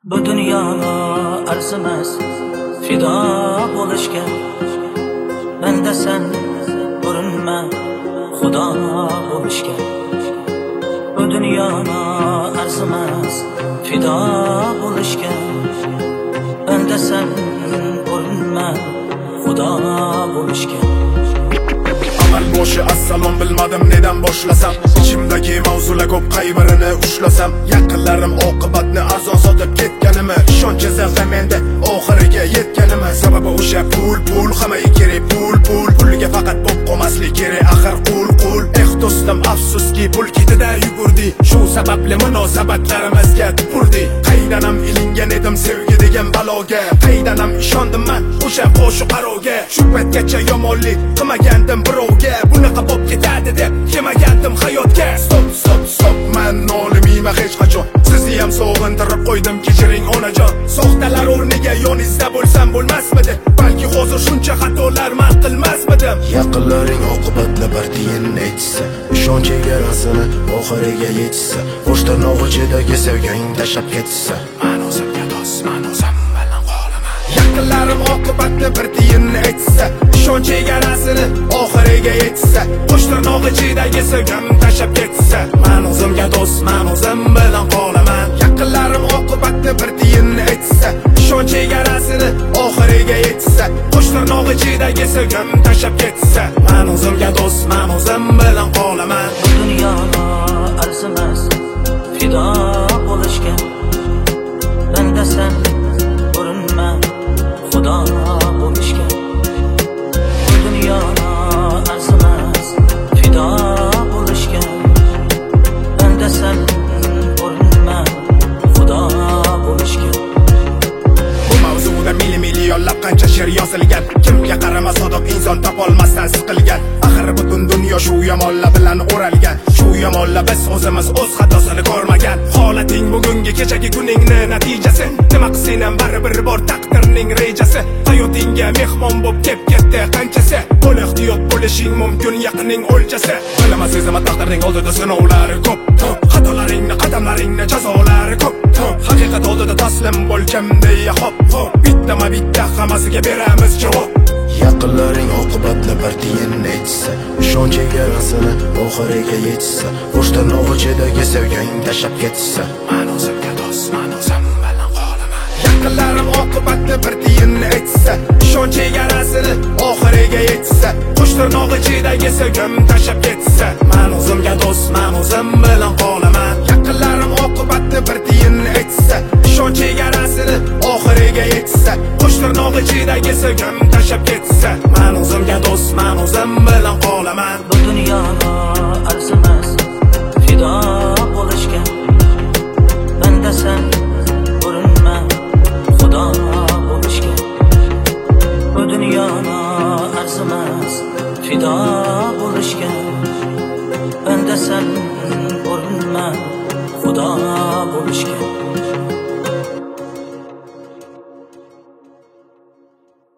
Bu dunyoga arzimas fido bo'lishga, banda sen urinma xudo bo'lishga. Bu dunyoga arzimas fido bo'lishga, banda sen urinma xudo bo'lishga. Amal boshi assalom, bilmadim neden boshlasam. İchimdagi mavzular ko'p, qay birini ushlasam. Yaqinlarim oqibatni arzon sotib ketganimi, ishonch azalda menda oxiriga yetganimi. Sababi o'sha pul, hammaga kerak pul. Pulga faqat bo'p qolmaslik kerak, axir qul. Do'stim, afsuski pul ketida yugurdi. Shu sababli munosabatlarimizga tupurdi. Qaydanam ilingan edim sevgi degan baloga, qaydanam ishondim men o'sha qo'shu qarovga. Shu paytgacha yomonlik qilmagandim birovga, bunaqa bo'p ketadi deb yemagandim hayotga. Stop, men nolimayman hech qachon. Sizni ham sog'intirib qo'ydim, kechiring onajon. Soxtalar o'rniga yoningizda bo'lsam bo'lmasmidi? Balki hozir shuncha xatolar men qilmasmidim. Yaqinlaring oqibatli bir tiyin aytsa, ishonch chegarasini oxiriga yetsa, qo'sh tirnoq ichidagi sevging tashlab ketsa, men o'zimga do'st, men o'zim bilan qolaman. Yaqinlarim oqibatli bir tiyin aytsa, ishonch chegarasini oxiriga yetsa, qo'sh tirnoq ichidagi sevgim tashlab ketsa, men o'zimga do'st, men o'zim bilan qolaman. Yaqinlarim oqibatli bir tiyin aytsa, ishonch chegarasini oxiriga yetsa, qo'sh tirnoq ichidagi sevgim tashlab ketsa, men o'zimga do'st, men o'zim bilan qolaman. Bu dunyoga arzimas fido bo'lishga, banda sen urinma xudo bo'lishga. Bu dunyoga arzimas fido bo'lishga, banda sen urinma xudo bo'lishga. Bu mavzuda millionlab qancha she'r yozilgan. Kimga qarama sodiq inson topolmasdan siqilgan. Axir butun dunyo shu yomonlar bilan o'ralgan. Shu yomonlar biz o'zimiz o'z xatosini ko'rmagan. Holating bugungi kechagi kuningni natijasi. Nima qilsang ham baribir bor taqdirning rejasi. Hayotingga mehmon bo'lib kelib ketdi qanchasi. Bo'l ehtiyot bo'lishing mumkin yaqinning o'ljasi. Bilaman sezaman taqdirning oldida sinovlari ko'p. Xatolaringni, qadamlaringni jazolari ko'p. Haqiqat oldida taslim bo'lkamday hop. Bitta hammasiga beramiz javob. Yaqinlaring oqibatli bir tiyin aytsa, ishonch chegarasini oxiriga yetsa, qo'sh tirnoq ichidagi sevging tashlab ketsa, men o'zimga do'st, men o'zim bilan qolaman. Yaqinlarim oqibatli bir tiyin aytsa, ishonch chegarasini oxiriga yetsa, qo'sh tirnoq ichidagi sevgim tashlab ketsa, men o'zimga do'st, men o'zim bilan qolaman. Yaqinlarim oqibatli bir tiyin aytsa, ishonch chegarasini oxiriga yetsa, qo'sh tirnoq ichidagi sevgim tashlab ketsa, men o'zimga do'st, men o'zim bilan qolaman. Bu dunyoga arzimas fido bo'lishga, banda sen urinma xudo bo'lishga. Bu dunyoga arzimas fido bo'lishga, banda sen urinma xudo bo'lishga.